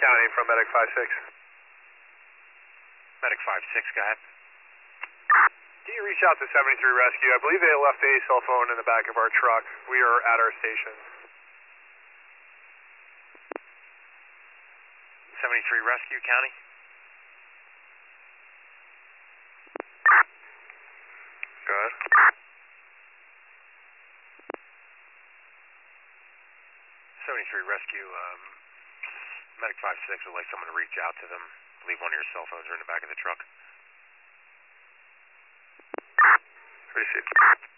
County from Medic 5-6. Medic 5-6, go ahead. Can you reach out to 73 Rescue? I believe they left a cell phone in the back of our truck. We are at our station. 73 Rescue, County. Go ahead. 73 Rescue, Medic 5-6 would like someone to reach out to them. I believe one of your cell phones are in the back of the truck. Received.